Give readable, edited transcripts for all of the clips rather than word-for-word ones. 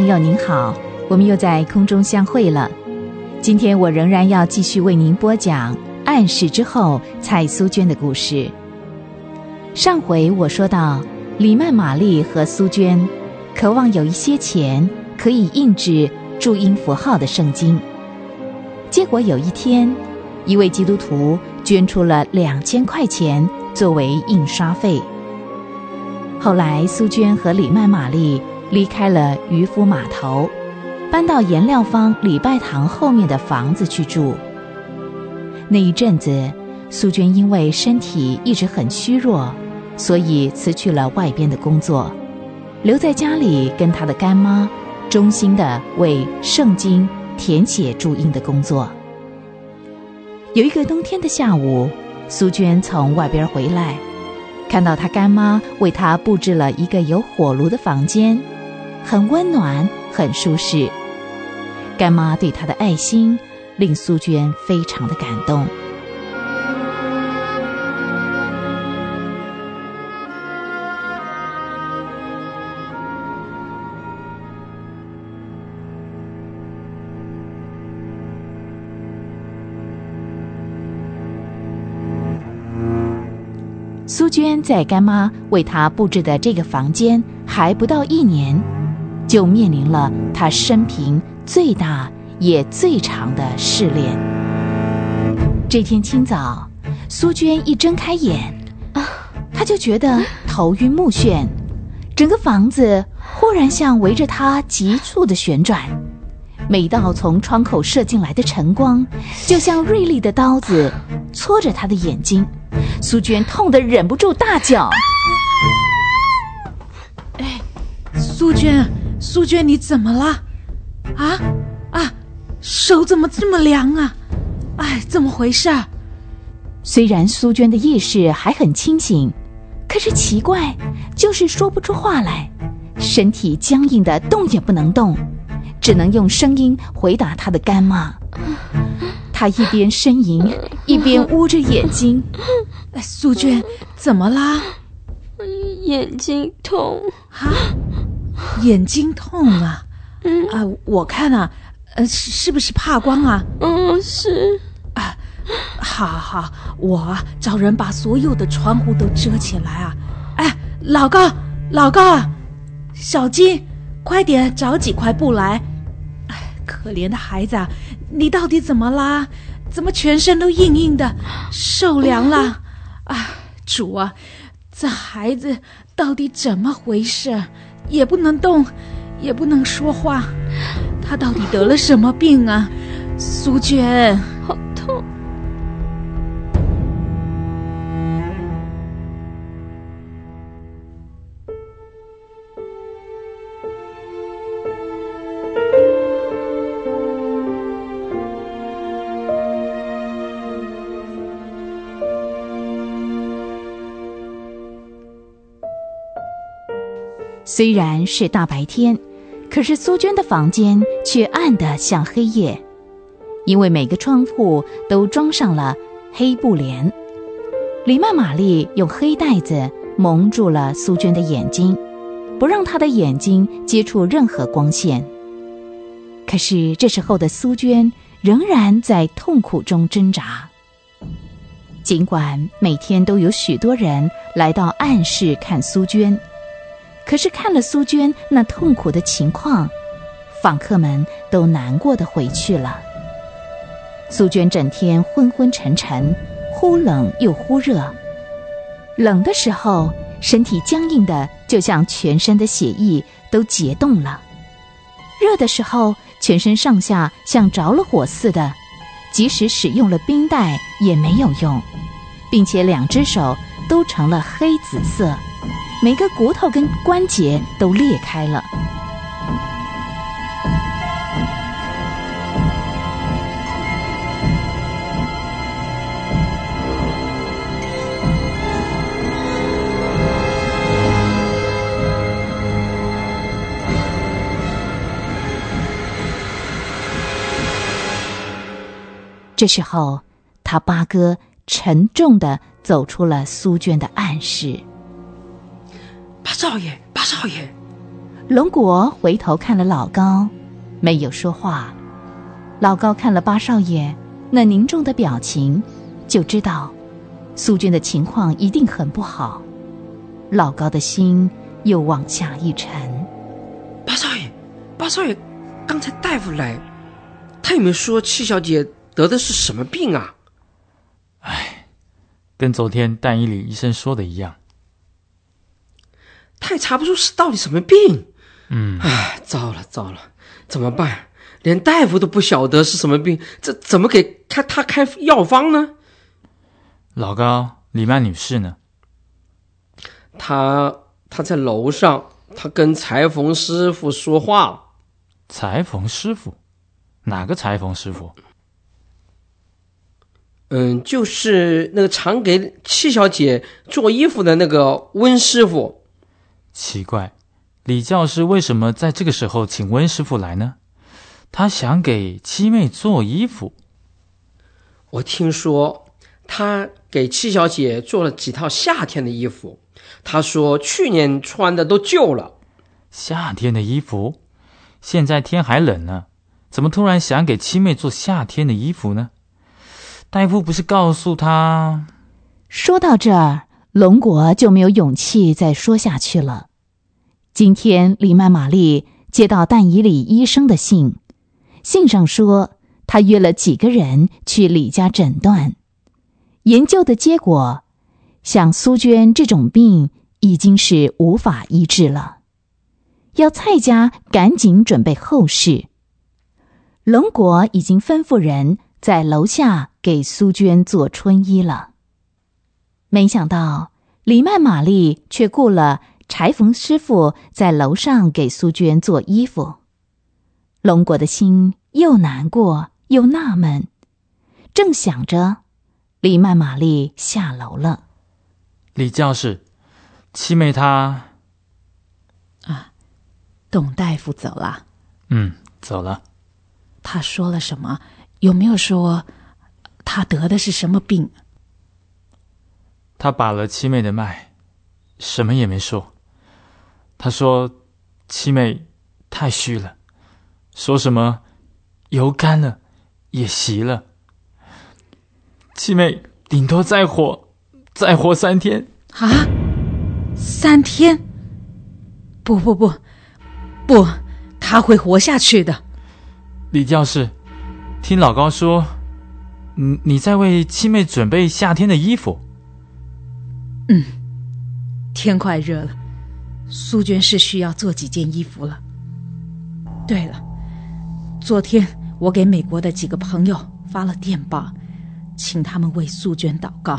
朋友您好，我们又在空中相会了。今天我仍然要继续为您播讲暗示之后蔡苏娟的故事。上回我说到，李曼玛丽和苏娟渴望有一些钱可以印制注音符号的圣经，结果有一天，一位基督徒捐出了2000块钱作为印刷费。后来苏娟和李曼玛丽离开了渔夫码头，搬到颜料坊礼拜堂后面的房子去住。那一阵子，苏娟因为身体一直很虚弱，所以辞去了外边的工作，留在家里跟她的干妈忠心地为圣经填写注音的工作。有一个冬天的下午，苏娟从外边回来，看到她干妈为她布置了一个有火炉的房间，很温暖，很舒适。干妈对她的爱心令苏娟非常的感动。苏娟在干妈为她布置的这个房间还不到1年，就面临了她生平最大也最长的试炼。这天清早，苏娟一睁开眼，她就觉得头晕目眩，整个房子忽然像围着她急促的旋转，每道从窗口射进来的晨光就像锐利的刀子戳着她的眼睛。苏娟痛得忍不住大叫： 苏娟你怎么了？手怎么这么凉啊？怎么回事？ 虽然苏娟的意识还很清醒，可是奇怪，就是说不出话来，身体僵硬的动也不能动，只能用声音回答她的干妈。她一边呻吟，一边捂着眼睛。 苏娟怎么啦？ 眼睛痛。 眼睛痛啊？我看是不是怕光啊？ 是。 好，我找人把所有的窗户都遮起来啊！老高啊，小金，快点找几块布来。可怜的孩子啊，你到底怎么啦？怎么全身都硬硬的，受凉了？主啊，这孩子到底怎么回事？也不能动，也不能说话，他到底得了什么病啊？苏娟， 好痛。 虽然是大白天，可是苏娟的房间却暗得像黑夜，因为每个窗户都装上了黑布帘。李曼玛丽用黑带子蒙住了苏娟的眼睛，不让她的眼睛接触任何光线。可是这时候的苏娟仍然在痛苦中挣扎。尽管每天都有许多人来到暗室看苏娟，可是看了苏娟那痛苦的情况，访客们都难过地回去了。苏娟整天昏昏沉沉，忽冷又忽热。冷的时候，身体僵硬的就像全身的血液都结冻了；热的时候，全身上下像着了火似的，即使使用了冰袋也没有用，并且2只手都成了黑紫色，每个骨头跟关节都裂开了。这时候，他八哥沉重地走出了苏娟的暗室。 八少爷， 龙果回头看了老高，没有说话。老高看了八少爷那凝重的表情，就知道苏娟的情况一定很不好。老高的心又往下一沉。 八少爷，刚才大夫来，他有没有说戚小姐得的是什么病啊？ 跟昨天但以理医生说的一样， 他也查不出是到底什么病。糟了，怎么办？连大夫都不晓得是什么病，这怎么给他开药方呢？ 老高，李曼女士呢？ 她在楼上，她跟裁缝师傅说话。 裁缝师傅？哪个裁缝师傅？ 就是那个常给戚小姐做衣服的那个温师傅。 奇怪，李教师为什么在这个时候请温师傅来呢？他想给七妹做衣服。 我听说他给戚小姐做了几套夏天的衣服，他说去年穿的都旧了。 夏天的衣服？现在天还冷呢，怎么突然想给七妹做夏天的衣服呢？大夫不是告诉他…… 说到这儿，龙果就没有勇气再说下去了。今天李曼玛丽接到但以理医生的信，信上说他约了几个人去李家诊断，研究的结果，像苏娟这种病已经是无法医治了，要蔡家赶紧准备后事。龙果已经吩咐人在楼下给苏娟做春衣了。没想到李曼玛丽却雇了裁缝师傅在楼上给苏娟做衣服。龙果的心又难过又纳闷，正想着，李曼玛丽下楼了。 李教士，七妹她…… 董大夫走了。 走了。 他说了什么？有没有说他得的是什么病？ 他把了七妹的脉，什么也没说。他说七妹太虚了，说什么油干了也习了，七妹顶多再活3天。 3天？不，他会活下去的。 李教士，听老高说你在为七妹准备夏天的衣服。 天快热了，苏娟是需要做几件衣服了。对了，昨天我给美国的几个朋友发了电报，请他们为苏娟祷告。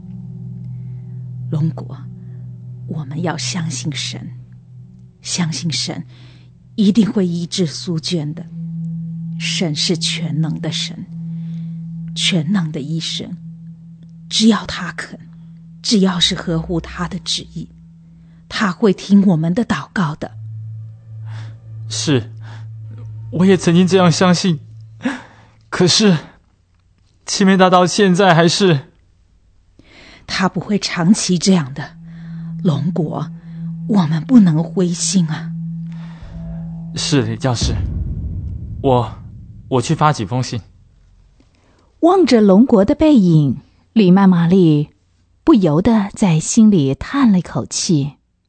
龙果，我们要相信神，相信神一定会医治苏娟的。神是全能的神，全能的医生，只要他肯，只要是合乎他的旨意，他会听我们的祷告的。 是，我也曾经这样相信，可是七妹她到现在还是…… 他不会长期这样的，龙果，我们不能灰心啊。 是，李教士，我去发几封信。 望着龙国的背影，李曼玛丽不由得在心里叹了一口气。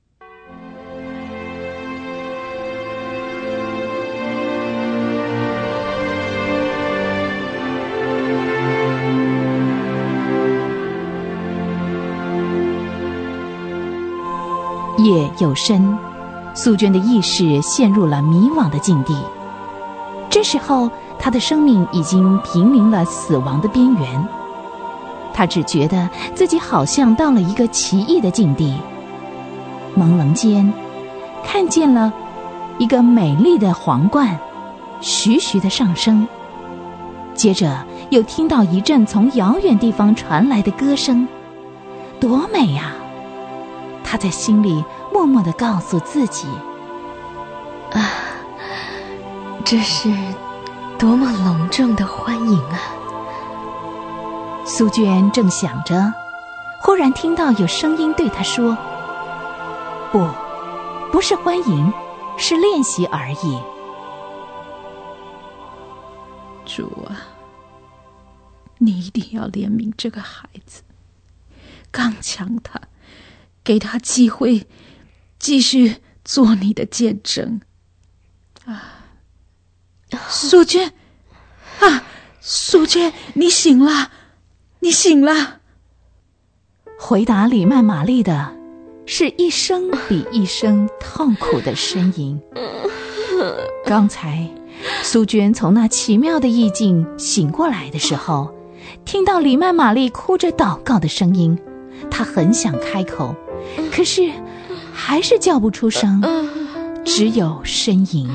夜又深，苏娟的意识陷入了迷惘的境地。这时候，她的生命已经濒临了死亡的边缘。她只觉得自己好像到了一个奇异的境地。朦胧间，看见了一个美丽的皇冠，徐徐的上升。接着又听到一阵从遥远地方传来的歌声，多美啊！她在心里默默地告诉自己： 这是多么隆重的欢迎啊！ 苏娟正想着，忽然听到有声音对她说：不是欢迎， 是练习而已。 主啊，你一定要怜悯这个孩子，刚强他，给他机会继续做你的见证。素娟啊，素娟，你醒了，你醒了。 回答李曼玛丽的是一声比一声痛苦的呻吟。刚才苏娟从那奇妙的意境醒过来的时候，听到李曼玛丽哭着祷告的声音，她很想开口，可是还是叫不出声，只有呻吟。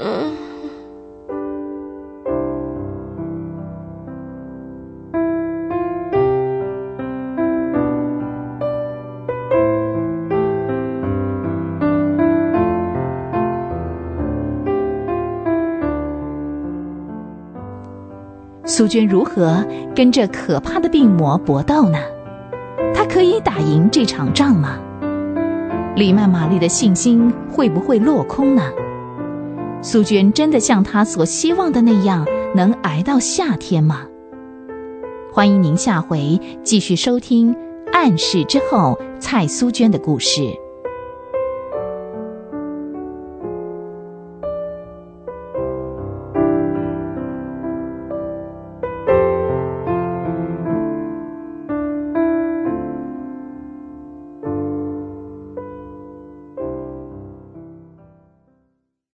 苏娟如何跟这可怕的病魔搏斗呢？她可以打赢这场仗吗？李曼玛丽的信心会不会落空呢？苏娟真的像她所希望的那样能挨到夏天吗？欢迎您下回继续收听《暗示之后》蔡苏娟的故事。